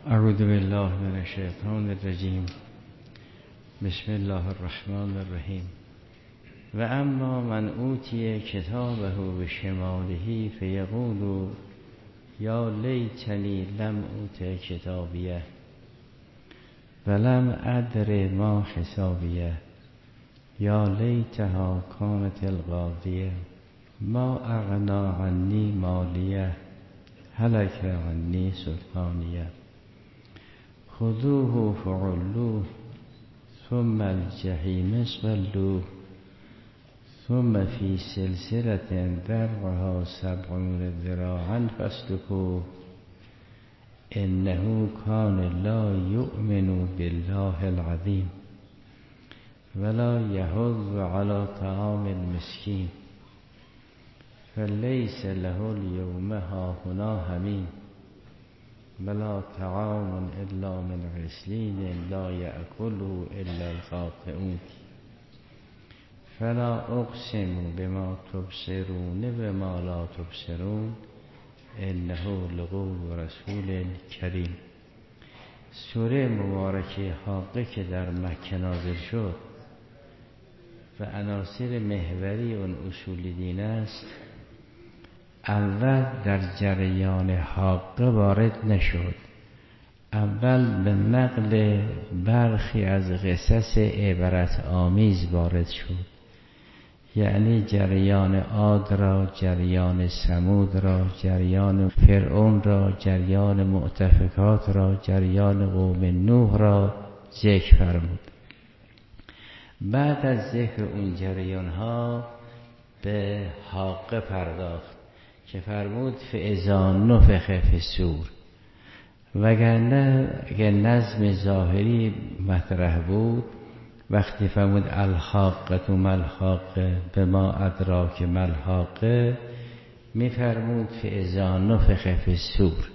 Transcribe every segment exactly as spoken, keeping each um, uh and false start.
اعوذ بالله من الشیطان الرجیم. بسم الله الرحمن الرحیم. و اما من اوتی کتابه بشماله فیقول یا لیتنی لم اوت کتابیه ولم ادر ما حسابیه یا لیتها کانت القاضیه ما اغنا عنی مالیه هلک عنی سلطانیه خذوه فغلوه ثم الجحیم اصلوه ثم فی سلسلة ذرعها سبعون ذراعا فاسلکوه انه کان لا یؤمن بالله العظیم ولا یحض علی طعام المسکین فلیس له اليوم هاهنا حمیم ولا طعام الا من غسلین لا یأکله الا الخاطئون فلا اقسم بما تبصرون بما لا تبصرون انه لقول رسول کریم. سوره مبارکه حاقه که در مکه نازل شد و عناصر محوری اون اصول دین است، اول در جریان حاقه وارد نشد. اول به نقل برخی از قصص عبرت آمیز وارد شد، یعنی جریان عاد را، جریان ثمود را، جریان فرعون را، جریان مؤتفکات را، جریان قوم نوح را ذکر فرمود. بعد از ذکر اون جریان ها به حاقه پرداخت که فرمود فاذا نفخ فی الصور. وگرنه اگه نظم ظاهری مطرح بود، وقتی فرمود الحاقه ما الحاقه بما ادراک ما الحاقه، می فرمود فاذا نفخ فی الصور.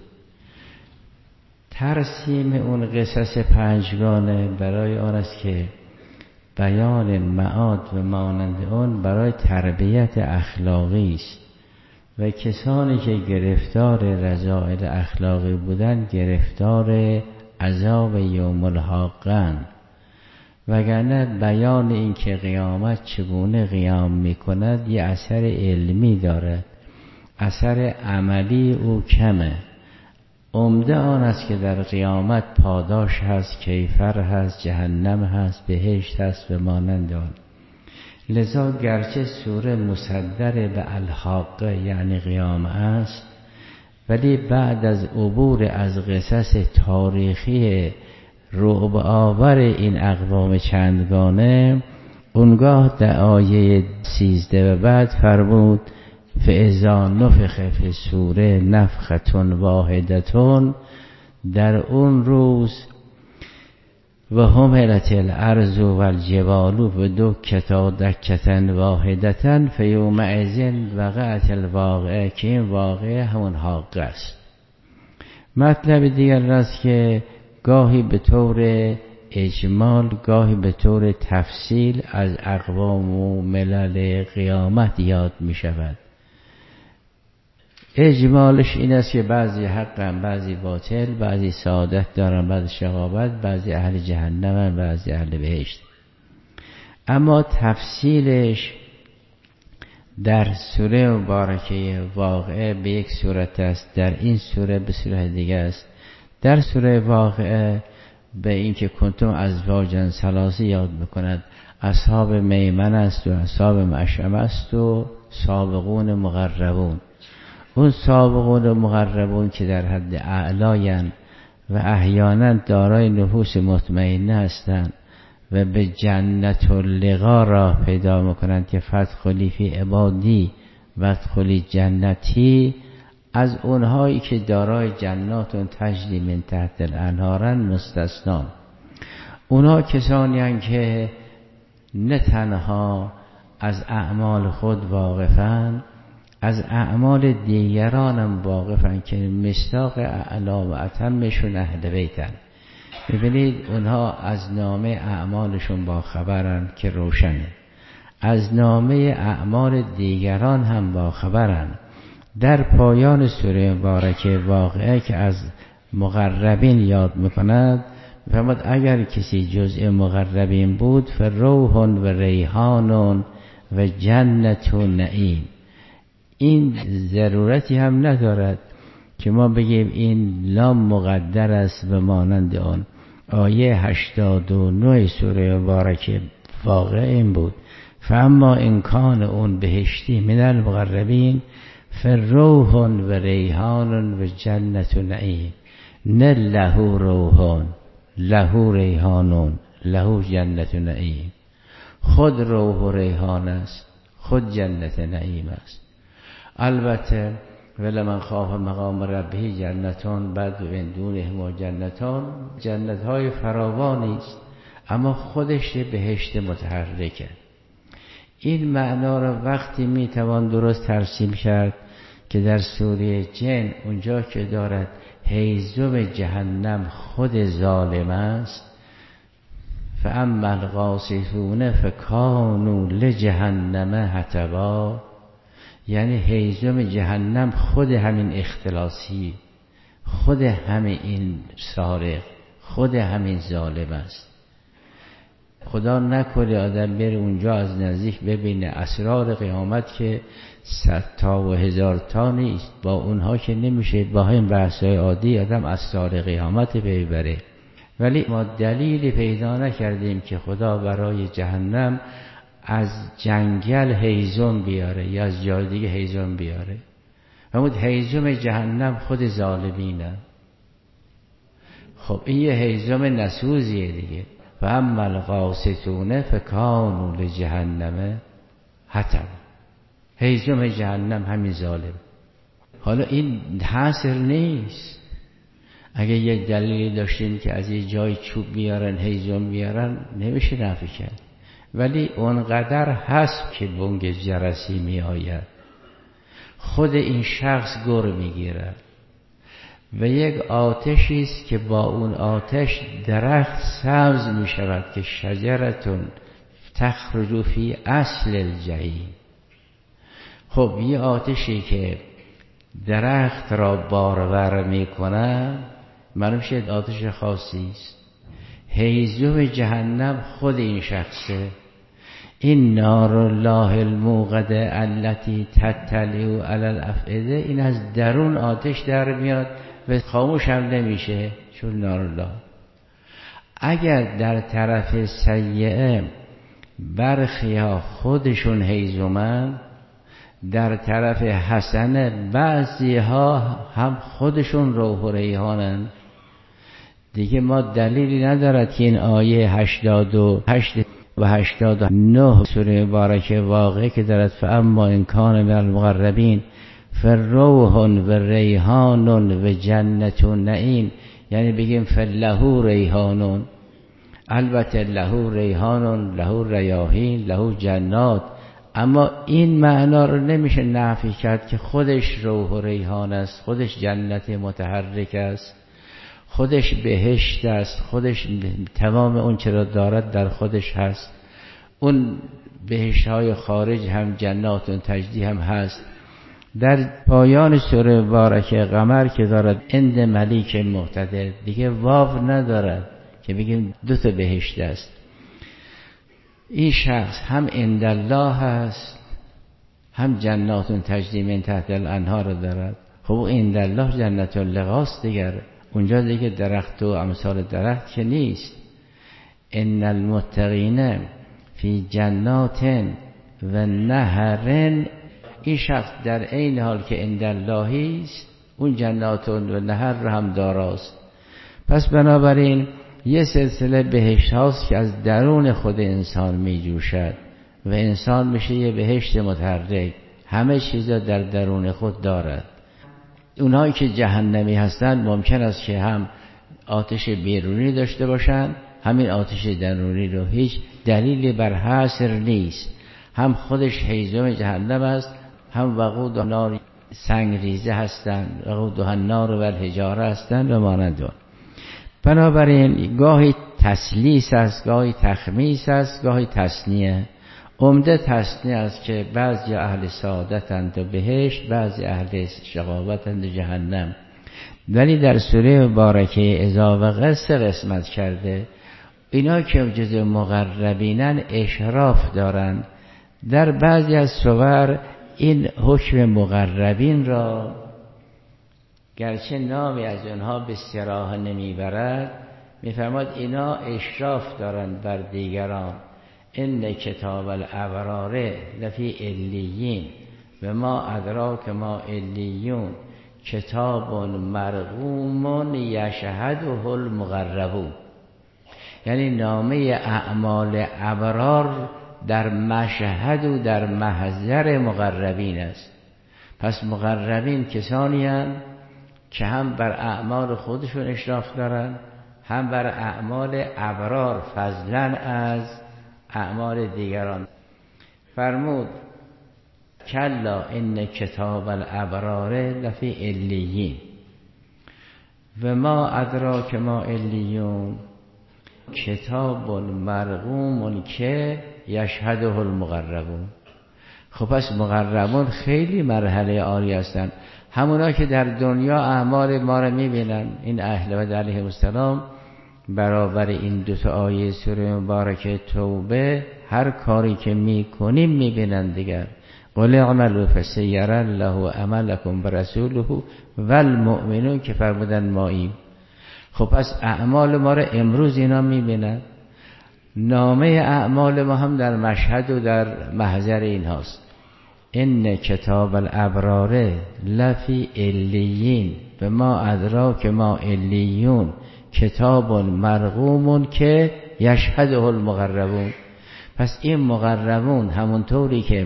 ترسیم اون قصص پنجگانه برای آن است که بیان معاد و مانند اون برای تربیت اخلاقی است و کسانی که گرفتار رذائل اخلاقی بودن گرفتار عذاب یوم الحاقه. وگرنه بیان این که قیامت چگونه قیام میکند یه اثر علمی دارد، اثر عملی او کمه. عمده آن است که در قیامت پاداش هست، کیفر هست، جهنم هست، بهشت هست و مانند آن. لذا گرچه سوره مصدر به الحاقه یعنی قیامه است، ولی بعد از عبور از قصص تاریخی رعب آور این اقوام چندگانه، اونگاه در آیه سیزده و بعد فرمود فاذا نفخ فی الصور نفخة واحدة. در اون روز و حملت الارض و الجبال و دکتا دکة واحدة فیومئذ وقعت الواقعه، که این واقعه همون حاقه است. مطلب دیگر است که گاهی به طور اجمال، گاهی به طور تفصیل از اقوام و ملل قیامت یاد می شود. اجمالش این است که بعضی حقن، بعضی باطل، بعضی سعادت دارن، بعضی شقاوت، بعضی اهل جهنمن، بعضی اهل بهشت. اما تفصیلش در سوره مبارکه واقعه به یک صورت است، در این سوره به صورت دیگه است. در سوره واقعه به این که کنتم ازواجا ثلاثه یاد میکند، اصحاب میمن است و اصحاب مشأمه است و سابقون مقربون. اون سابقون مقربون که در حد اعلاین و احیانا دارای نفوس مطمئنه هستند و به جنت و لقا را پیدا میکنند که فادخلی فی عبادی وادخلی جنتی، از اونهایی که دارای جنات تجری من تحت الانهارن مستثنا. اونها کسانی هستند که نه تنها از اعمال خود واقفند، از اعمال دیگران هم واقفن که مصداق اعلا و اتمشون اهل بیتن. ببینید اونها از نامه اعمالشون با خبرن که روشنه، از نامه اعمال دیگران هم با خبرن. در پایان سوره مبارکه واقعه که از مقربین یاد میکند، فرمود اگر کسی جزء مقربین بود فروح و ریحان و جنت و نعیم. این ضرورتی هم ندارد که ما بگیم این لام مقدر است به مانند آن. آیه هشتاد و نه سوره مبارکه واقع این بود، فاما ان کان اون بهشتی من المقربین فروح و ریحان و جنت و نعیم. نه له روحان له ریحان له جنت و نعیم. خود روح و ریحان است، خود جنت نعیم است. البته ولمن خاف مقام ربه جنتان بعد و دونه و جنتان، جنت های فراوانی است، اما خودش بهشت متحرکه. این معنا را وقتی میتوان درست ترسیم کرد که در سوره جن اونجا که دارد هیزم جهنم خود ظالم است، فاما القاسطون فکانوا لجهنم حطبا، یعنی هیزم جهنم خود همین اختلاسی، خود همین این سارق، خود همین ظالم است. خدا نکنه آدم بره اونجا از نزدیک ببینه اسرار قیامت که صد تا و هزار تا نیست، با اونها که نمیشه با این بحث‌های عادی آدم اسرار قیامت ببره. ولی ما دلیلی پیدا نکردیم که خدا برای جهنم از جنگل هیزم بیاره یا از جای دیگه هیزم بیاره. همون هیزم جهنم خود ظالمینه. خب این یه هیزم نسوزیه دیگه. و اما القاسطون فکانوا لجهنم حطبا، هیزم جهنم همین ظالم. حالا این حاصل نیست. اگه یک دلیلی داشتیم که از یه جای چوب میارن هیزم میارن نمیشه نفی کرد، ولی اونقدر هست که بنگ جرسی می آید، خود این شخص گر میگیرد و یک آتشی است که با اون آتش درخت سبز می شود که شجرتون تخرج فی اصل الجحیم. خب یه آتشی که درخت را بارور می کنه معلوم شد آتش خاصی است. هیزم جهنم خود این شخصه. این نار الله الموقده التي تطلع علی الافئده، این از درون آتش در میاد و خاموش هم نمیشه چون نار الله. اگر در طرف سیئه برخی ها خودشون هیزمن، در طرف حسنه بعضی ها هم خودشون روح و ریحانن دیگه. ما دلیلی ندارد که این آیه هشتاد و هشت و هشتاد و نه سوره مبارکه واقعه که دارد فاما ان کان من المقربین فروح و ریحان و جنت و نعیم، یعنی بگیم فله ریحان، البته له ریحان له ریاحین له جنات، اما این معنا رو نمیشه نفی کرد که خودش روح و ریحان است، خودش جنت متحرک است، خودش بهشت است، خودش تمام اون چرا دارد در خودش هست. اون بهشت های خارج هم جنات و تجدی هم هست. در پایان سوره مبارکه قمر که دارد اند ملیک مقتدر، دیگه واو ندارد که بگیم دو تا بهشت است. این شخص هم عند الله هست، هم جنات تجری من تحت الانهار دارد. خب عند الله جنت اللقاست دیگر، اونجا دیگه درخت و امثال درخت که نیست. ان المتقین فی جنات و نهر، این شخص در عین حال که عند الله است اون جنات و نهر رو هم داراست. پس بنابراین یه سلسله بهشت هاست که از درون خود انسان می جوشد و انسان میشه یه بهشت متحرک، همه چیزا در درون خود دارد. اونهایی که جهنمی هستند ممکن است که هم آتش بیرونی داشته باشند، همین آتش درونی رو هیچ دلیلی بر حصر نیست، هم خودش هیزم جهنم است، هم وقود و نار سنگریزه هستند، وقود و نار و الحجاره هستند و مانند آن. بنابراین گاهی تسلیس است، گاهی تخمیس است، گاهی تثنیه. عمده تثنیه است که بعضی اهل سعادتند و بهشت، بعضی اهل شقاوتند و جهنم. ولی در سوره مبارکه اذا وقع سه قسمت کرده. اینا که جزء مقربینن اشراف دارن. در بعضی از سور این حکم مقربین را گرچه نامی از اونها به صراحت نمیبرد، میفرماد اینا اشراف دارن بر دیگران. ان کتاب الابرار لفی علیین و ما ادراک ما علیون کتاب مرقوم یشهده المقربون. یعنی نامه اعمال ابرار در مشهد و در محضر مقربین است. پس مقربین کسانی هستند که هم بر اعمال خودشون اشراف دارن، هم بر اعمال ابرار فضلا از اعمال دیگران. فرمود کلا ان کتاب الابرار لفی علیین و ما ادراک ما علیون کتاب مرقوم که یشهده المقربون. خب پس مقربون خیلی مرحله عالی هستند، همونا که در دنیا اعمال ما رو میبینن. این اهل بیت علیهم السلام برابر این دو تا آیه سوره مبارکه توبه هر کاری که میکنیم میبینن دیگر. قل اعملوا فسیری الله عملکم برسوله والمؤمنون که فرمودن ماییم. خب پس اعمال ما رو امروز اینا میبینن. نامه اعمال ما هم در مشهد و در محضر این هاست. ان کتاب الابرار لفی علیین و ما ادراک ما علیون کتاب مرقوم که یشهده المقربون. پس این مقربون همونطوری که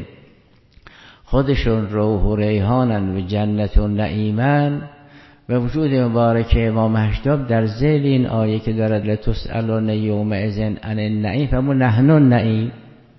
خودشون روح و ریحانن و جنت و نعیمن، به وجود مبارک امام هشتاب در ذیل این آیه که دارد لتسألون یومئذ عن النعیم فمون نحن النعیم.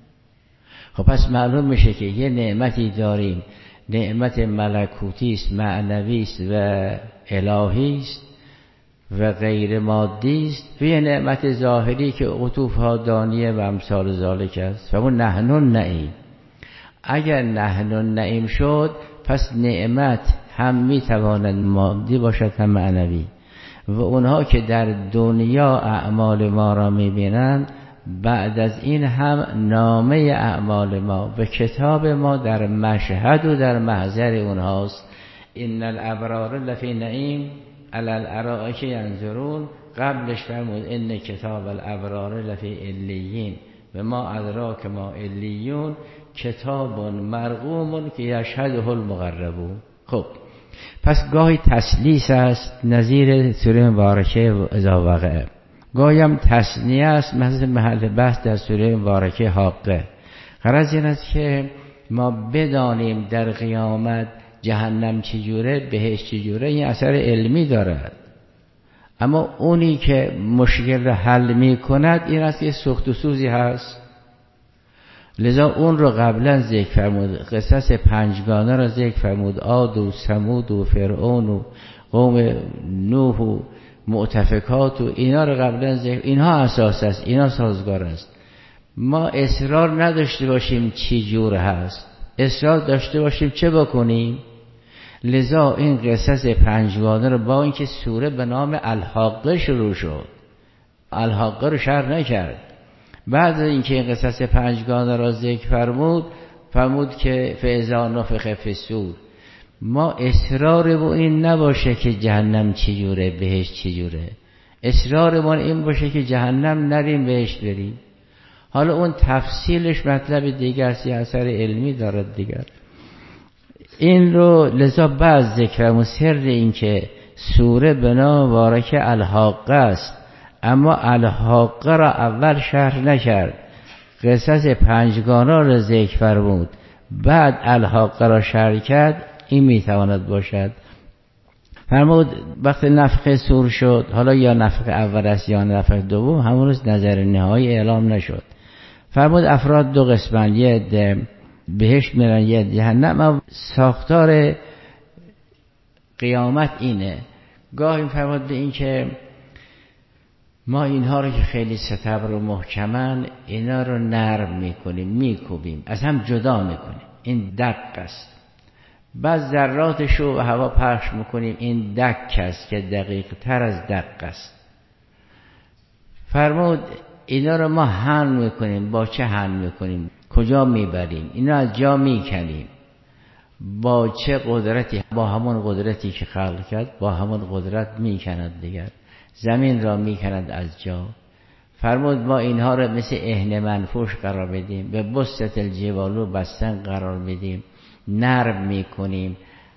خب پس معلوم میشه که یه نعمتی داریم، نعمت ملکوتی است، معنوی است و الهی است و غیر مادی است، و یه نعمت ظاهری که قطوف‌ها دانیه و امثال ذالک است. فمون نحن النعیم. اگر نحن النعیم شد پس نعمت هم میتواند مادی باشد هم معنوی. و اونها که در دنیا اعمال ما را میبینند، بعد از این هم نامه اعمال ما و کتاب ما در مشهد و در محضر اونهاست. ان الابرار لفی نعیم علی الارائک ینظرون. قبلش فرمود ان کتاب الابرار لفی علیین و ما ادراک ما علیون کتاب مرقوم که یشهده المقربون. خب پس گاهی تسلیس است نظیر سوره مبارکه اذا وقع، گاهی هم تثنیه است مثل محل بحث در سوره مبارکه حاقه. غرض این است که ما بدانیم در قیامت جهنم چجوره، بهشت چجوره. این اثر علمی دارد، اما اونی که مشکل را حل می کند این است که سوخت و سوزی هست. لذا اون رو قبلا ذکر فرمود، قصص پنجگانه را ذکر فرمود، عاد و ثمود و فرعون و قوم نوح و مؤتفکات و اینا رو قبلا ذکر. اینها اساس است، اینا سازگار است. ما اصرار نداشته باشیم چی جور هست، اصرار داشته باشیم چه بکنیم. لذا این قصص پنجگانه رو با اینکه سوره به نام الحاقه شروع شد، الحاقه رو شرح نکرد، بعد از اینکه این قصص پنجگانه را ذکر فرمود فرمود که فاذا نفخ فی الصور. ما اصرار ما این نباشه که جهنم چجوره، بهشت چجوره. اصرار ما این باشه که جهنم نریم بهشت بریم. حالا اون تفصیلش مطلب دیگر است، اثر علمی دارد دیگر. این رو لذا بعد ذکر و سر این که سوره به نام مبارکه الحاقه است، اما الحاقه را اول شرح نکرد، قصص پنجگانه را ذکر فرمود، بعد الحاقه را شرح کرد. این میتواند باشد. فرمود وقتی نفخ صور شد، حالا یا نفخ اول است یا نفخ دوم، همون روز نظر نهایی اعلام نشد. فرمود افراد دو قسمن، یه عده بهشت میرن یه عده جهنم. ساختار قیامت اینه. گاهی فرمود به این که ما اینها رو که خیلی ستبر و محکمن، اینا رو نرم میکنیم، میکوبیم، از هم جدا میکنیم. این دق است. بعد ذراتش رو هوا پخش میکنیم. این دک است که دقیق تر از دق است. فرمود اینا رو ما حمل میکنیم. با چه حمل میکنیم؟ کجا میبریم؟ اینا از جا میکنیم. با چه قدرتی؟ با همون قدرتی که خلق کرد، با همون قدرت میکند دیگر. زمین را میکند از جا. فرمود ما اینها رو مثل اهن منفوش قرار بدیم، به بسط الجبالو بستن قرار بدیم، نرم میکنیم،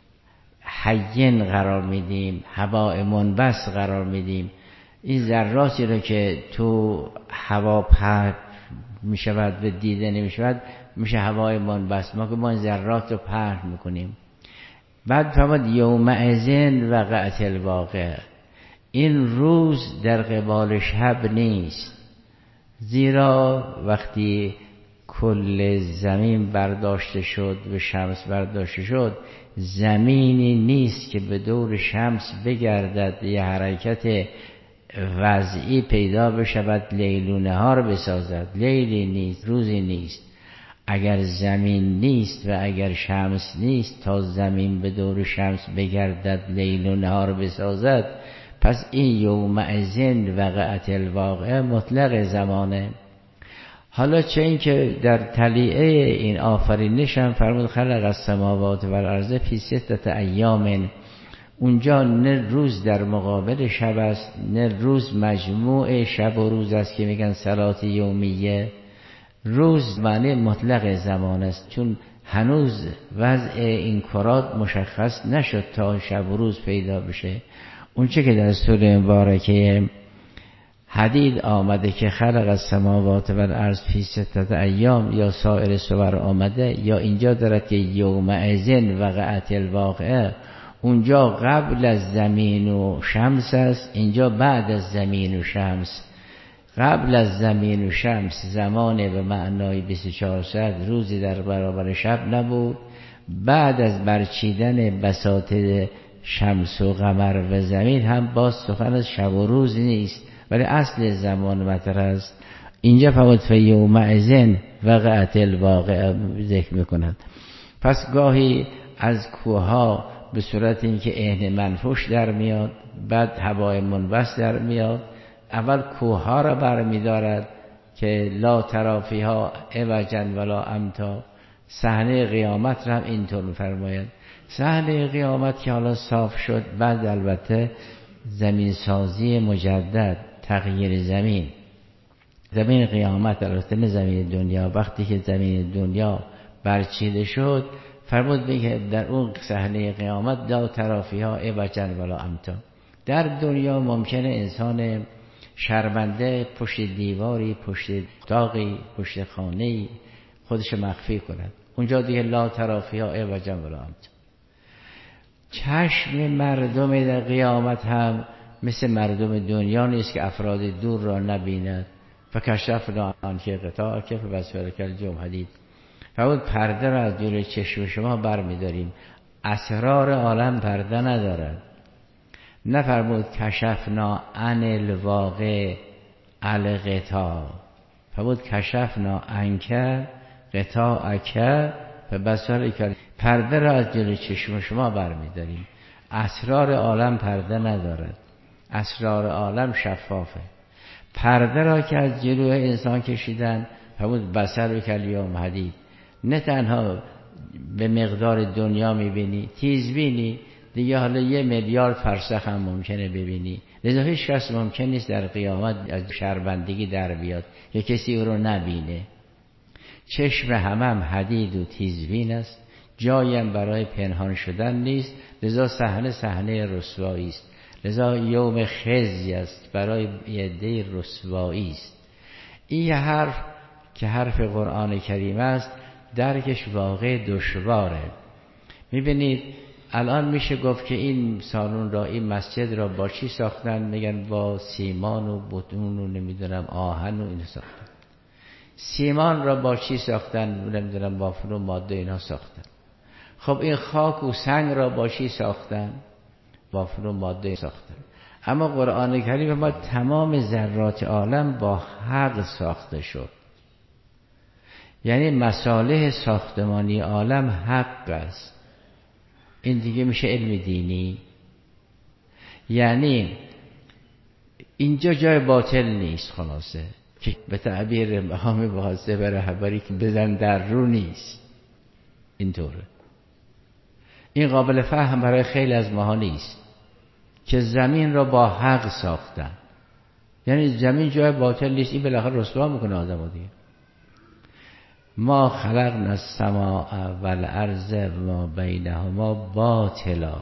حین قرار میدیم، هواء منبث قرار میدیم. این ذراتی رو که تو هوا پرت میشود و دیده نمیشود میشه هوای منبث. ما که ما این ذرات رو پرت میکنیم. بعد فرمود یومئذ وقعت الواقع. این روز در قبال شب نیست، زیرا وقتی کل زمین برداشته شد و شمس برداشته شد، زمینی نیست که به دور شمس بگردد، یه حرکت وضعی پیدا بشود لیل و نهار بسازد. لیلی نیست، روزی نیست. اگر زمین نیست و اگر شمس نیست تا زمین به دور شمس بگردد لیل و نهار بسازد، پس این یومئذ وقعت الواقع مطلق زمانه. حالا چه این که در طلیعه این آفرینش هم فرمود خلق السماوات و الارض فی ستة ایام. اونجا نه روز در مقابل شب است، نه روز مجموع شب و روز است که میگن صلات یومیه. روز معنی مطلق زمان است، چون هنوز وضع این کرات مشخص نشد تا شب و روز پیدا بشه. اونچه که در سوره مبارکه حدید آمده که خلق السماوات و الارض فی ستة ایام، یا سایر سور آمده، یا اینجا دارد که یومئذ وقعت الواقعه، اونجا قبل از زمین و شمس است، اینجا بعد از زمین و شمس. قبل از زمین و شمس زمان به معنای بیست و چهار ساعت، روزی در برابر شب نبود. بعد از برچیدن بساط شمس و قمر و زمین هم باز سخن از شب و روز نیست، ولی اصل زمان مطرح است. اینجا فقط فیومئذ وقعت الواقعه ذکر میکند. پس گاهی از کوها به صورت اینکه اهن منفوش در میاد، بعد هوای منبث در میاد. اول کوها را برمیدارد که لا تری فیها عوجا ولا امتا. صحنه قیامت را هم اینطور میفرماید. صحنه قیامت که حالا صاف شد، بعد البته زمین سازی مجدد، تغییر زمین. زمین قیامت البته نه زمین دنیا. وقتی که زمین دنیا برچیده شد، فرمود که در اون صحنه قیامت لا تری فیها عوجا ولا امتا. در دنیا ممکنه انسان شرمنده پشت دیواری، پشت اتاقی، پشت خانه‌ای خودش مخفی کند. اونجا دیگه لا تری فیها عوجا ولا امتا. چشم مردم در قیامت هم مثل مردم دنیا نیست که افراد دور را نبیند. فکشفنا عنک غطاءک فبصرک اليوم حدید. فرمود پرده را از دور چشم شما برمی‌داریم. اسرار عالم پرده ندارد. نفرمود کشفنا عن الواقع الغطاء. فرمود کشفنا عنک غطاءک فبصرک. پرده را از جلوی چشم شما برمی‌داریم. اسرار عالم پرده ندارد. اسرار عالم شفافه. پرده را که از جلوی انسان کشیدن، فرمود بصرک الیوم حدید. نه تنها به مقدار دنیا می‌بینی، تیز بینی، دیگه حالا یه میلیارد فرسخ هم ممکنه ببینی. لذا هیچ کس ممکن نیست در قیامت از شرمندگی در بیاد که کسی او رو نبینه. چشم همه هم حدید و تیزبین است، جایم برای پنهان شدن نیست. لذا صحنه صحنه رسوایی است. لذا یوم خزی است، برای عده رسوایی است. این حرف که حرف قرآن کریم است، درکش واقع دشواره. میبینید الان میشه گفت که این سالن را، این مسجد را با چی ساختن؟ میگن با سیمان و بتون و نمیدونم آهن و اینو ساختن. سیمان را با چی ساختن؟ نمیدونم بافن و ماده اینا ساختن. خب این خاک و سنگ را با چی ساختن؟ بافن و ماده ساختن. اما قرآن کریم ما تمام ذرات عالم با حق ساخته شد. یعنی مصالح ساختمانی عالم حق است. این دیگه میشه علم دینی. یعنی اینجا جای باطل نیست، خلاصه که به تعبیر بهامی بحثه به رهبری که بزن در رو نیست. اینطوره. این قابل فهم برای خیلی از ماها نیست که زمین را با حق ساختن. یعنی زمین جای باطل نیست. این بالاخره رسوا میکنه آدمو دیگه. ما خلقنا السماء والارض و ما بینهما باطلا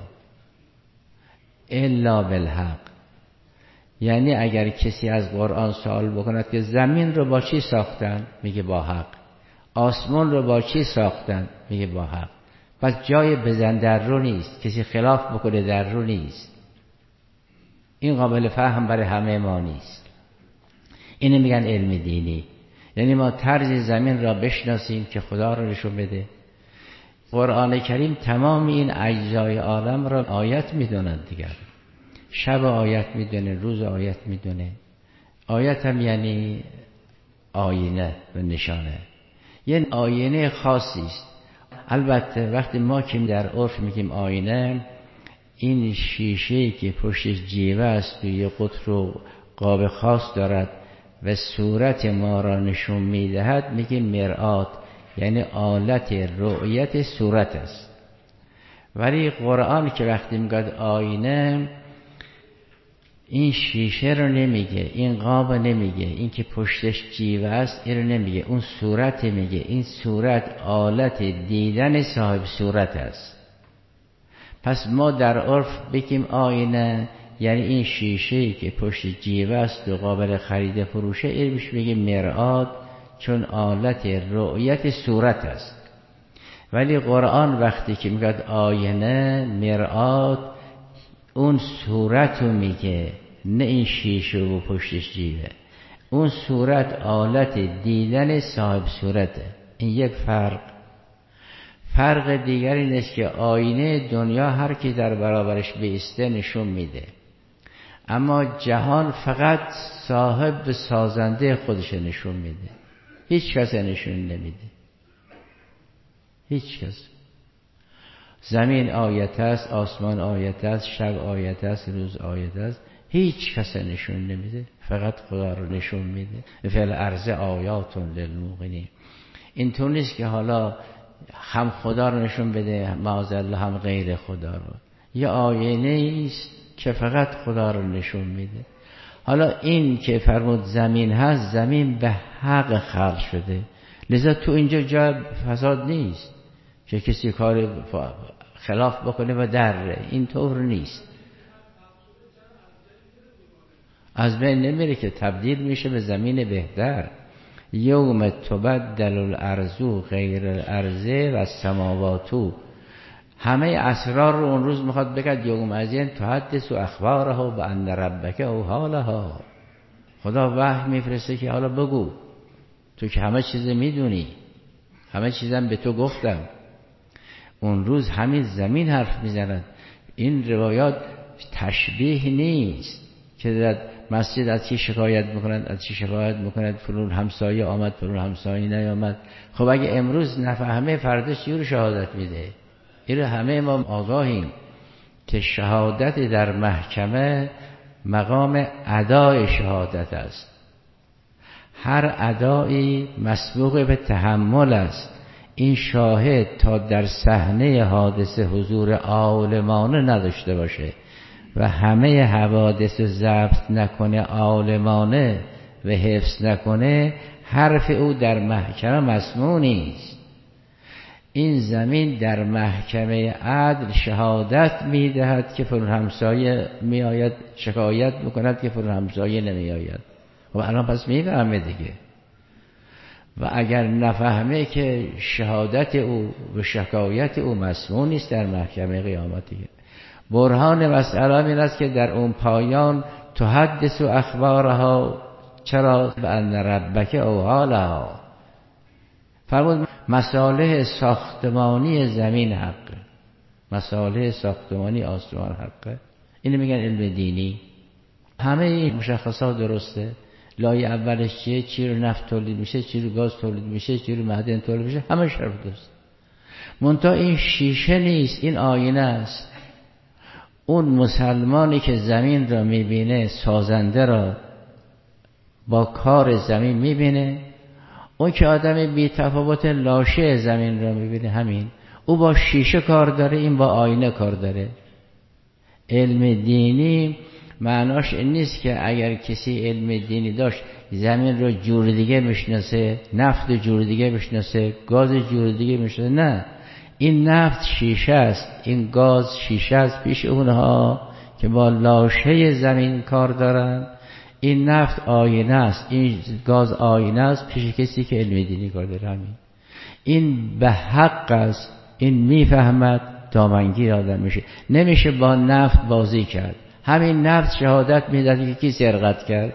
الا بالحق. یعنی اگر کسی از قرآن سوال بکند که زمین رو با چی ساختن، میگه با حق. آسمان رو با چی ساختن، میگه با حق. پس جای بزن در رو نیست، کسی خلاف بکنه در رو نیست. این قابل فهم برای همه ما نیست. اینو میگن علم دینی. یعنی ما طرز زمین را بشناسیم که خدا را نشون بده. قرآن کریم تمام این اجزای عالم را آیت میدونند دیگر. شب آیت میدونه، روز آیت میدونه. آیت هم یعنی آینه و نشانه. یه آینه خاصی است. البته وقتی ما که در عرف میگیم آینه، این شیشه‌ای که پشتش جیوه است و یه قطر و قاب خاص دارد و صورت ما را نشون میدهد، میگیم مرآت، یعنی آلت رؤیت صورت است. ولی قرآن که وقتی میگه آینه، این شیشه رو نمیگه، این قاب نمیگه، این که پشتش جیوه است این رو نمیگه، اون صورت میگه. این صورت آلت دیدن صاحب صورت است. پس ما در عرف بگیم آینه یعنی این شیشه‌ای که پشت جیوه است و قابل خرید فروشه، این بهش میگه مرآت، چون آلت رؤیت صورت است. ولی قرآن وقتی که میگه آینه مرآت، اون صورت رو میگه، نه این شیشه و پشتش جیوه. اون صورت آلت دیدن صاحب صورته. این یک فرق. فرق دیگر این است که آینه دنیا هر کی در برابرش بایسته نشون میده، اما جهان فقط صاحب سازنده خودش نشون میده، هیچ کس نشون نمیده. هیچ کس. زمین آیت است، آسمان آیت است، شب آیت است، روز آیت است، هیچ کس نشون نمیده، فقط خدا رو نشون میده. فی الارض آیات للموقنین. اینطور نیست که حالا هم خدا رو نشون بده معاذالله هم غیر خدا رو. یه آینه است که فقط خدا رو نشون میده. حالا این که فرمود زمین هست، زمین به حق خلق شده، لذا تو اینجا جای فساد نیست که کسی کار خلاف بکنه و در این طور نیست. از بین نمیره که تبدیل میشه به زمین بهتر. یوم تبدل الارض غیر الارض و السماوات. همه اسرار رو اون روز میخواد بگد یوم ازین تحدث اخبارها و ان ربک اوحی لها. خدا وحی میفرسته که حالا بگو، تو که همه چیز میدونی، همه چیزم به تو گفتم. اون روز همین زمین حرف میزند. این روایات تشبیه نیست که در مسجد از چی شکایت میکنند، از چی شکایت میکنند، فلان همسایه آمد، فلان همسایه نیامد. خب اگه امروز نفهمه فرداش چی رو شهادت میده؟ این همه ما آگاهیم که شهادت در محکمه مقام ادای شهادت است. هر ادایی مسبوق به تحمل است. این شاهد تا در صحنه حادثه حضور عالمانه نداشته باشه و همه حوادث ضبط نکنه عالمانه و حفظ نکنه، حرف او در محکمه مسموع نیست. این زمین در محکمه عدل شهادت میدهد که فلان همسایه میآید، شکایت میکند که فلان همسایه نمیآید. خب الان پس میفهمه دیگه. و اگر نفهمه که شهادت او و شکایت او مسموع نیست در محکمه قیامت دیگه. برهان مسئله این است که در اون پایان تحدث اخبارها. چرا؟ بأن ربک اوحی لها. فرمود مصالح ساختمانی زمین حقه، مصالح ساختمانی آسمان حقه. اینو میگن علم دینی. همه این مشخصات درسته. لایه اولش چیه؟ چی رو نفت تولید میشه، چی رو گاز تولید میشه، چی رو معدن تولید میشه، همه حرف درست. منتها این شیشه نیست، این آینه است. اون مسلمانی که زمین را میبینه، سازنده را با کار زمین میبینه، اون که آدم بی تفاوت لاشه زمین را میبینه، همین او با شیشه کار داره، این با آینه کار داره. علم دینی معناش این نیست که اگر کسی علم دینی داشت زمین رو جور دیگه بشناسه، نفت جور دیگه بشناسه، گاز جور دیگه بشناسه. نه، این نفت شیشه است، این گاز شیشه است پیش اونها که با لاشه زمین کار دارن. این نفت آینه است، این گاز آینه است پیش کسی که علم دینی کار داره. همین این به حق است، این میفهمد دامنگیر آدم میشه. نمیشه با نفت بازی کرد. همین نفت شهادت میداد که کی سرقت کرد.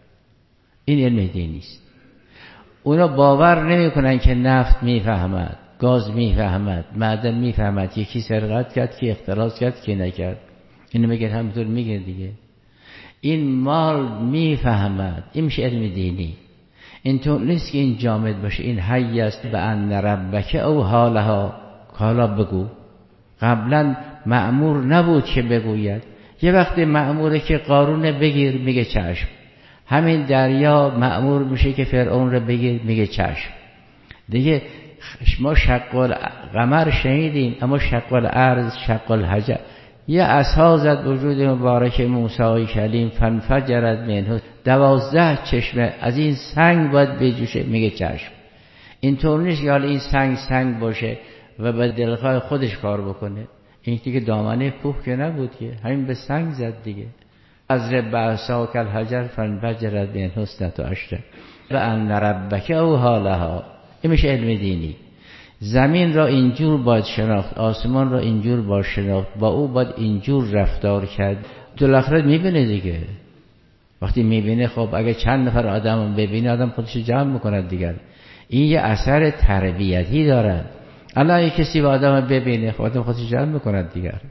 این علم دینی است. اونا باور نمیکنن که نفت میفهمد، گاز میفهمد، معدن میفهمد، یکی سرقت کرد، کی اختلاس کرد، کی نکرد. اینو میگه همونطور میگه دیگه. این مال میفهمد، این میشه علم دینی. اینطور نیست که این جامد باشه. این حی است به ان ربک او حالها. حالا بگو. قبلا مأمور نبود که بگوید. یه وقتی مأموره که قارون بگیر، میگه چشم. همین دریا مأمور میشه که فرعون رو بگیر، میگه چشم. دیگه ما شق القمر شنیدیم، اما شق الارض، شق الحجر. یه عصا زد وجود مبارک موسی کلیم فانفجرت منه، دوازده چشمه از این سنگ باید بجوشه، میگه چشم. اینطور نیست که حالا این سنگ سنگ باشه و به دلخواه خودش کار بکنه. این دیگه دامنه کوه که نبود که، همین به سنگ زد دیگه. از رب عصا کل حجر فانفجرت منه اثنتا عشره و ان ربک او حالها. این میشه علم دینی. زمین را اینجور باید شناخت، آسمان را اینجور باید شناخت، با او باید اینجور رفتار کرد. تو آخرت میبینه دیگه. وقتی میبینه، خب اگه چند نفر آدم ببینه، آدم خودش جمع میکنه دیگر. این یه اثر تربیتی داره. الان یک کسی با آدم ببینه، خب آدم خودش جمع میکنه دیگر.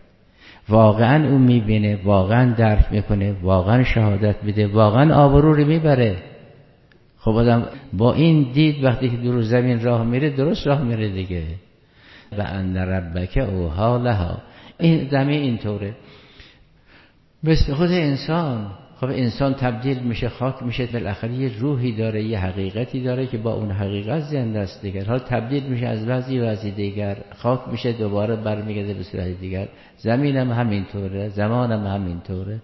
واقعا اون میبینه، واقعا درک میکنه، واقعا شهادت میده، واقعا آبرو رو میبره. خب آدم با این دید وقتی که دور زمین راه میره، درست راه میره دیگه. و ان ربک او حالها. این زمین اینطوره. مثل خود انسان. خب انسان تبدیل میشه، خاک میشه، بالاخره یه روحی داره، یه حقیقتی داره که با اون حقیقت زنده است دیگر. حال تبدیل میشه از بعضی بعضی دیگر، خاک میشه، دوباره برمیگرده به صورت دیگر. زمین هم همینطوره، زمان هم همینطوره.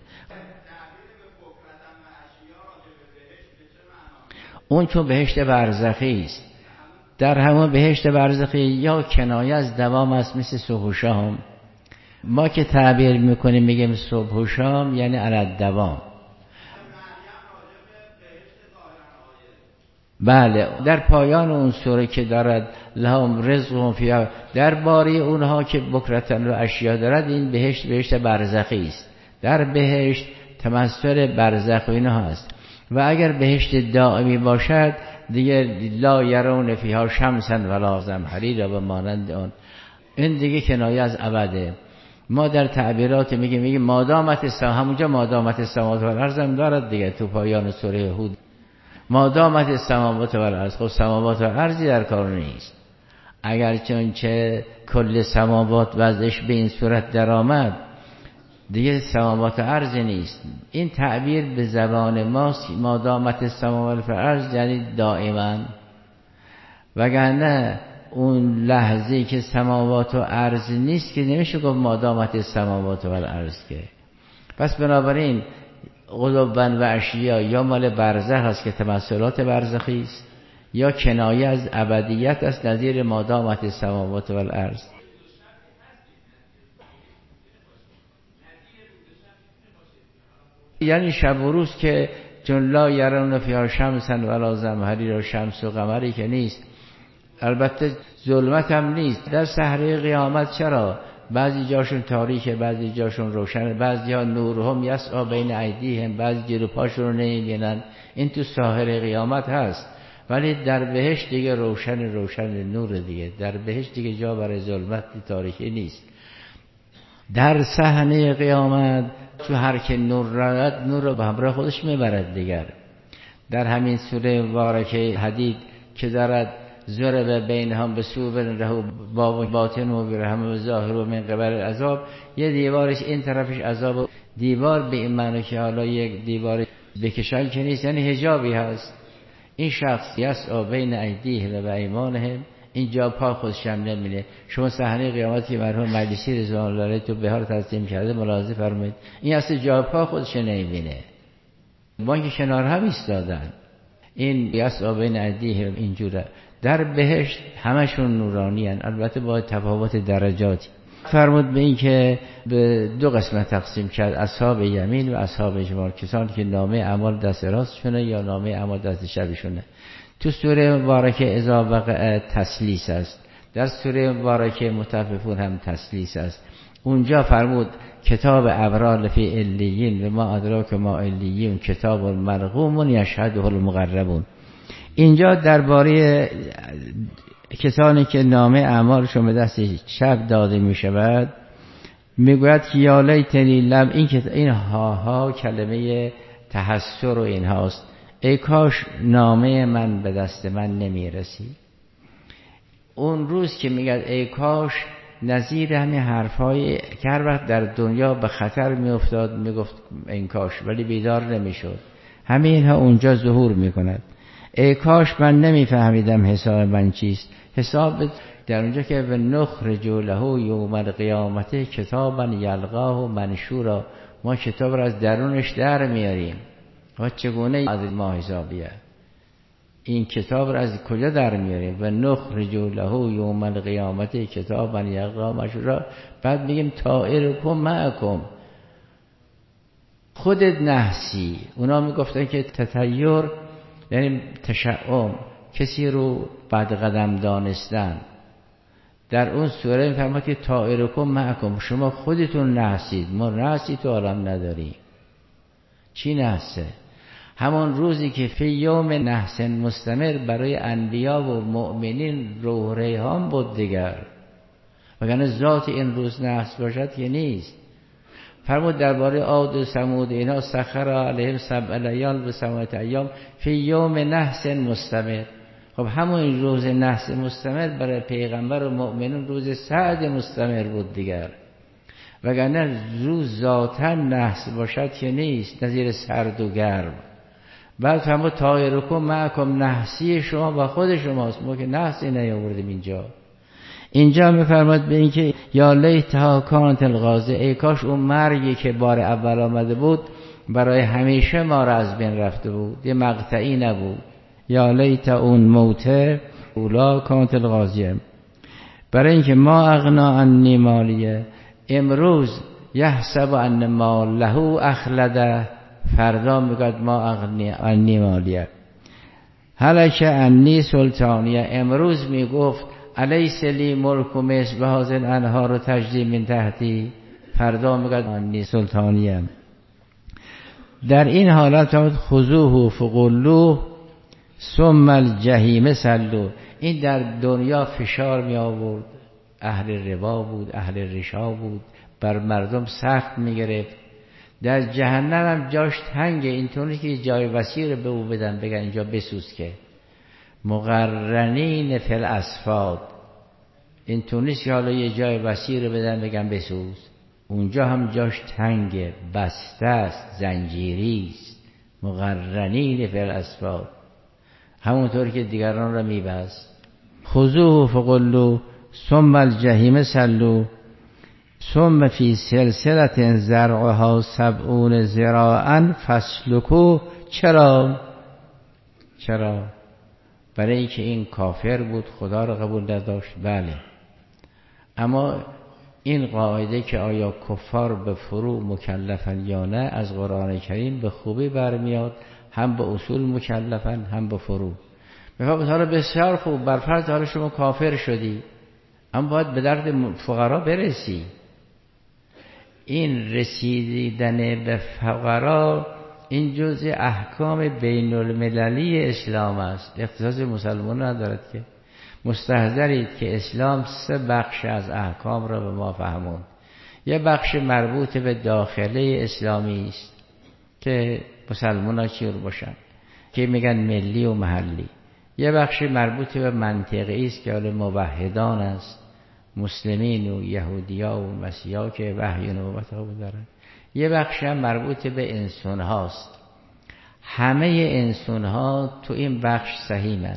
اون چون بهشت برزخی است، در همون بهشت برزخی یا کنایه از دوام است، مثل صبح و شام. ما که تعبیر میکنیم میگیم صبح و شام، یعنی علی دوام. بله، در پایان اون سوره که دارد لهم رزقهم فیها، در باری اونها که بکرتن و اشیا دارد، این بهشت بهشت برزخی است. در بهشت تمثل برزخ و اینها هست. و اگر بهشت دائمی باشد دیگه لا یرون فیها شمسا ولا زمهریرا و مانند آن. این دیگه کنایه از ابده. ما در تعبیرات میگیم میگیم مادامت السما، همونجا مادامت السماوات و الارض هم دارد دیگه تو پایان سوره هود. مادامت السماوات و الارض، خب سماوات و ارضی در کار نیست. اگر چونچه کل سماوات وضعش به این صورت در آمد، دیگه سماوات و ارض نیست. این تعبیر به زبان ماست مادامت السماوات و الارض، یعنی دائما. وگرنه اون لحظه‌ای که سماوات و ارض نیست که نمیشه گفت مادامت السماوات و الارض که. پس بنابراین غلوبا و اشیا یا مال برزخ است که تمثلات برزخی است، یا کنایه از ابدیت است، نظیر مادامت السماوات و الارض. یعنی شب و روز که چون لا یرون فیها شمسا ولا زمهریرا، شمس و قمری که نیست. البته ظلمت هم نیست. در صحرای قیامت چرا بعضی جاشون تاریکه، بعضی جاشون روشنه، بعضی ها نورهم یسعی بین ایدیهم، بعضی جلو پاشون رو نمیبینن. این تو صحرای قیامت هست. ولی در بهشت دیگه روشن روشن نور دیگه. در بهشت دیگه جا برای ظلمت تاریکی نیست. در صحنه قیامت تو هر که نور رد، نور رو به همراه خودش میبرد دیگر. در همین سوره مبارکه حدید که دارد ضرب بینهم بسور له باب باطن و برهم و ظاهر و من قبل عذاب، یه دیوارش این طرفش عذاب. دیوار به این معنی که حالا یک دیوار بکشن که نیست، یعنی حجابی هست. این شخص یسعی بین ایدیهم و ایمانهم، اینجا پا خودش هم نمی‌بینه. شما صحنه قیامت که مرحوم مجلسی رضوان الله علیه تو بهار تقدیم کرده ملاحظه فرمایید، این اصلا جا پا خودش نمی‌بینه. با اینکه کنار هم ایستادن. این یسعی بین ایدیهم اینجوره. در بهشت همشون نورانی هن، البته با تفاوت درجاتی. فرمود به این که به دو قسمت تقسیم کرد، اصحاب یمین و اصحاب شمال، کسانی که نامه اعمال دست راستشونه یا نامه اعمال دست چپشونه. تو سوره مبارکه اذا وقع تسلیس است، در سوره مبارکه مطففون هم تسلیس است. اونجا فرمود کتاب ابرار فی علیین و ما ادراک ما علیین کتاب مرقوم یشهده المقربون. اینجا درباره کسانی که نامه اعمالشون به دست چپ داده می شود میگوید که یا لیتنی لم، این که این ها ها کلمه تحسر و این هاست، ای کاش نامه من به دست من نمی رسید. اون روز که میگه ای کاش نظیر همین حرفای که هر وقت در دنیا به خطر می افتاد میگفت این کاش، ولی بیدار نمی شد، همه اینها اونجا ظهور می کند. ای کاش من نمیفهمیدم حساب من چیست. حساب در اونجا که به نخرج له یوم القیامت کتابا یلقاه منشورا، ما کتاب را از درونش در میاریم. و چگونه از ما حسابیه؟ این کتاب را از کجا در میاریم؟ و نخرج له یوم القیامت کتابا یلقاه منشورا. بعد میگیم طائرکم معکم، خودت نحسی. اونا میگفتن که تطیر یعنی تشعم، کسی رو بعد قدم دانستن. در اون سوره میفرماد که طائرکم معکم، شما خودتون نحسید، ما نحسی تو عالم نداریم. چی نحسه؟ همون روزی که فی یوم نحس مستمر برای انبیا و مؤمنین روح ریحان بود دیگر، وگرنه ذات این روز نحس باشد که نیست. فرمود درباره عاد و ثمود اینا سخر علیهم سبع لیال و ثمانیة ایام فی یوم نحس مستمر. خب همون روز نحس مستمر برای پیغمبر و مؤمنون روز سعد مستمر بود دیگر، وگرنه روز ذاتا نحس باشد که نیست، نظیر سرد و گرم. بعد فرمود طائرکم معکم، نحسی شما با خود شماست، ما که نحسی نیاوردیم اینجا. اینجا میفرماد به این که یا لیتها کانت الغازه، ای کاش اون مرگی که بار اول آمده بود برای همیشه ما را از بین رفته بود، یه مقطعی نبود. یا لیت اون موته اولا کانت الغازیه، برای اینکه ما اغنا عنی مالیه، امروز یحسب ان ماله اخلده، فردا میگه ما اغنی عنی مالیه. هلک عنی سلطانیه، امروز میگفت الیس لی ملک مصر و هذه الانهار تجری من تحتی، فردا میگه عنی سلطانیه. در این حالت خذوه فغلوه ثم الجحیم صلوه. این در دنیا فشار می آورد، اهل ربا بود، اهل رشا بود، بر مردم سخت می گرفت. در جهنم هم جاش تنگه، اینطوری که جای وسیع رو به او بدن بگن اینجا بسوز که مقرنین فی الاسفاد، اینطوری که حالا یه جای وسیع رو بدن بگن بسوز. اونجا هم جاش تنگه، بسته است، زنجیری است. مقرنین فی الاسفاد، همونطور که دیگران را میبست. خذوه فغلوه ثم الجحیم صلوه ثم فی سلسلة زرعها سبعون ذراعا فاسلکوه. چرا؟ چرا؟ برای اینکه این کافر بود، خدا را قبول نداشت. بله، اما این قاعده که آیا کفار به فروع مکلفن یا نه از قرآن کریم به خوبی برمیاد، هم به اصول مکلفن هم به فروع. میفهمید حالا بسیار خوب، برفرض حالا شما کافر شدی، اما باید به درد فقرا برسی. این رسیدن به فقرا این جزء احکام بین المللی اسلام است، اختصاص مسلمان ندارد که. مستحضرید که اسلام سه بخش از احکام را به ما فهمون. یه بخش مربوط به داخله اسلامی است که مسلمان ها چیر باشن، که میگن ملی و محلی. یه بخشی مربوط به منطقی است که حال موحدان است، مسلمین و یهودیا و مسیحا که وحی نبوت قبول دارن. یه بخشی هم مربوط به انسان هاست. همه انسان ها تو این بخش سهیمن.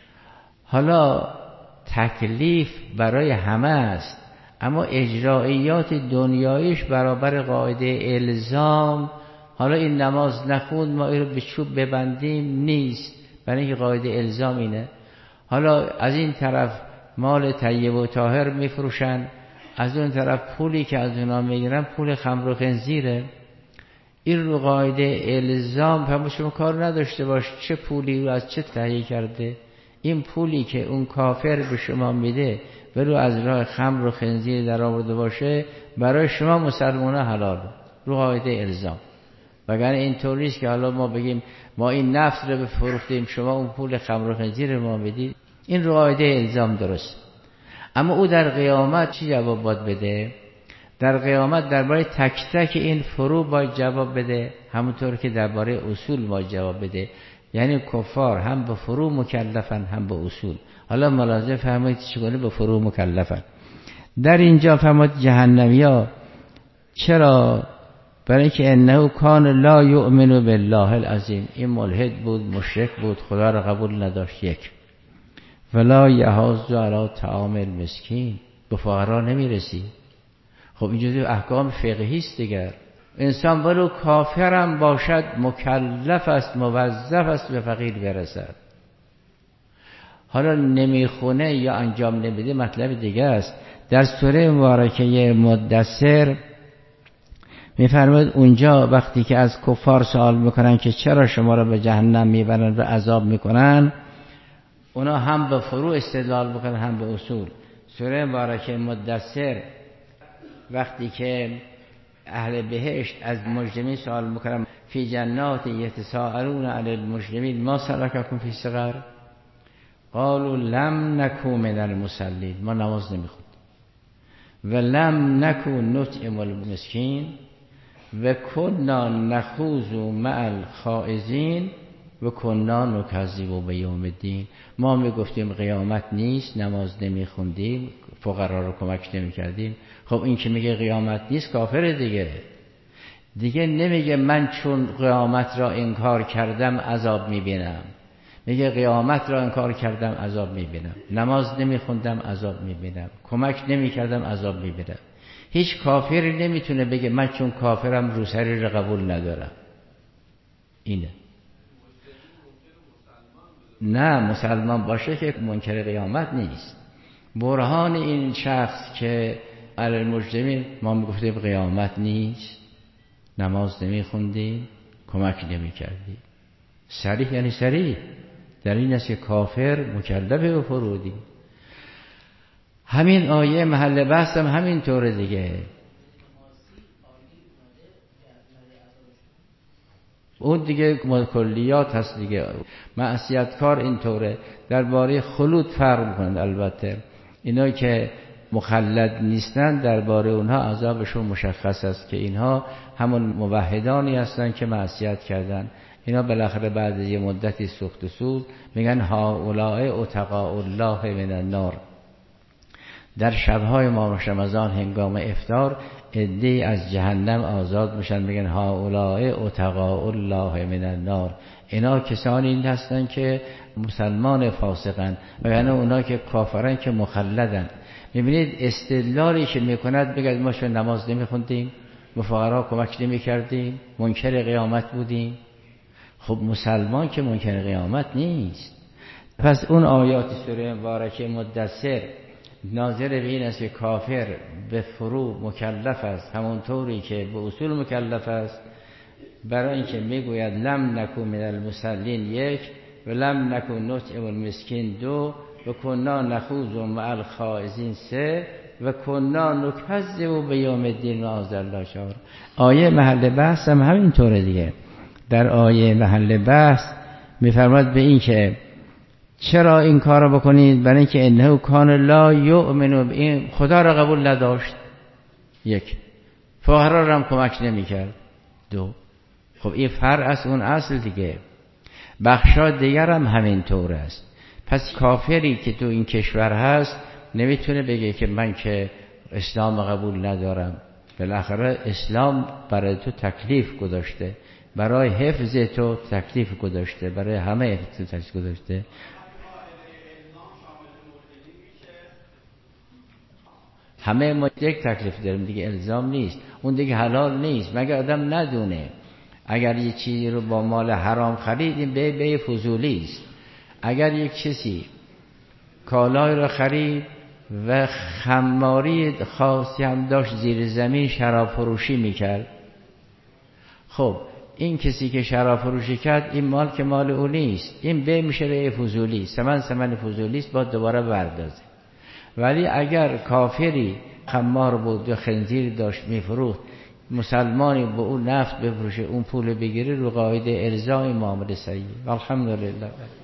حالا تکلیف برای همه است، اما اجرائیات دنیایش برابر قاعده الزام. حالا این نماز نخوند ما این رو به چوب ببندیم نیست، برای اینکه قاعده الزام اینه. حالا از این طرف مال طیب و طاهر میفروشن، از اون طرف پولی که از اونا میگیرن پول خمر و خنزیره. این رو قاعده الزام هم شما کار نداشته باش چه پولی رو از چه تهیه کرده. این پولی که اون کافر به شما میده ولو از راه خمر و خنزیر در آورده باشه، برای شما مسلمان‌ها حلاله، رو قاعده الزام. وگرنه این طوری است که حالا ما بگیم ما این نفس رو بفروختیم شما اون پول خمر و خنزیر ما بدید، این رو قاعده الزام درست. اما او در قیامت چی جواب باید بده؟ در قیامت درباره تک تک این فروع باید جواب بده، همونطور که درباره اصول باید جواب بده. یعنی کفار هم به فروع مکلفن هم به اصول. حالا ملاحظه فرمایید چگونه به فروع مکلفن. در اینجا فرمود جهنمیا چرا؟ برای که انه کان لا یؤمن بالله العظیم، این ملحد بود، مشرک بود، خدا را قبول نداشت. یک ولا یحاض علی طعام المسکین، به فقرا نمیرسی. خب اینجوری احکام فقهی است دیگر. انسان ولو کافرم باشد مکلف است، موظف است به فقیر برسد. حالا نمیخونه یا انجام نمیده مطلب دیگه است. در سوره مبارکه مدثر میفرماید اونجا وقتی که از کفار سوال میکنن که چرا شما را به جهنم میبرن و عذاب میکنن، اونا هم به فروع استدلال میکنن هم به اصول. سوره مبارکه مدثر وقتی که اهل بهشت از مجرمین سوال میکنن فی جنات یتساءلون علی المجرمین ما سلککم فی سقر قالوا لم نکن من المصلین، ما نماز نمیخوند و لم نکن نطعم المسکین و کنا نخوض مع الخائضین و کنا نکذب بیوم الدین. ما میگفتیم قیامت نیست، نماز نمیخوندیم، فقرا رو کمک نمیکردیم. خب این که میگه قیامت نیست کافر دیگه. دیگه نمیگه من چون قیامت را انکار کردم عذاب میبینم، میگه قیامت را انکار کردم عذاب میبینم، نماز نمیخوندم عذاب میبینم، کمک نمیکردم عذاب میبینم. هیچ کافری نمیتونه بگه من چون کافرم روسری را قبول ندارم. اینه. نه مسلمان باشه که منکر قیامت نیست. برهان این شخص که علی المجرمین ما میگفتیم قیامت نیست، نماز نمیخوندیم، کمک نمیکردیم، صریح یعنی صریح در این است که کافر مکلف به فرودی. همین آیه محل بحث هم همین طوره دیگه. اون دیگه کلیات هست دیگه. معصیتکار این طوره. درباره خلود فرق میکنند. البته اینا که مخلد نیستن درباره اونها عذابشون مشخص است که اینها همون موحدانی هستن که معصیت کردن. اینا بالاخره بعد از یه مدتی سوخت و سوز میگن هؤلاء اتقاء الله من النار. در شبهای ماه رمضان هنگام افطار عده‌ای از جهنم آزاد میشن، میگن هؤلاء اتقاء الله من النار. اینا کسانی این هستن که مسلمان فاسقن و یعنی اونا که کافرن که مخلدن. میبینید استدلالی که میکند بگید ما چون نماز نمیخوندیم، به فقرا کمک نمیکردیم، منکر قیامت بودیم. خب مسلمان که منکر قیامت نیست. پس اون آیات سوره مبارکه مدثر ناظر به این است که کافر به فروع مکلف است همونطوری که به اصول مکلف است، برای اینکه میگوید لم نکن من المصلین یک و لم نکن نطعم المسکین دو و کنا نخوض مع الخائضین سه و کنا نکذب بیوم الدین و الله چهار. آیه محل بحث هم همین طوره دیگه. در آیه محل بحث میفرماد به این که چرا این کار رو بکنید؟ برای اینکه انه کان لا یؤمن، این خدا را قبول نداشت. یک فقرا را هم کمک نمیکرد. دو خب این فرع از اون اصل دیگه. بخشا دیگر هم همین طور است. پس کافری که تو این کشور هست نمیتونه بگه که من که اسلام قبول ندارم. بالاخره اسلام برای تو تکلیف گذاشته، برای حفظ تو تکلیف گذاشته، برای همه حفظ تکلیف گذاشته. همه ما یک تکلیف داریم دیگه، الزام نیست. اون دیگه حلال نیست مگر آدم ندونه. اگر یه چیزی رو با مال حرام خرید به به فضولی است. اگر یک کسی کالای رو خرید و خماری خاصی هم داشت زیر زمین شراب فروشی میکرد، خب این کسی که شراب فروشی کرد این مال که مال او نیست، این به میشه به فضولی، ثمن ثمن فضولی است، با دوباره بردازه. ولی اگر کافری خمار بود و خنزیر داشت میفروخت، مسلمانی به اون نفت بفروشه اون پول بگیره، رو قاعده ارضای معامله صحیح. الحمدلله.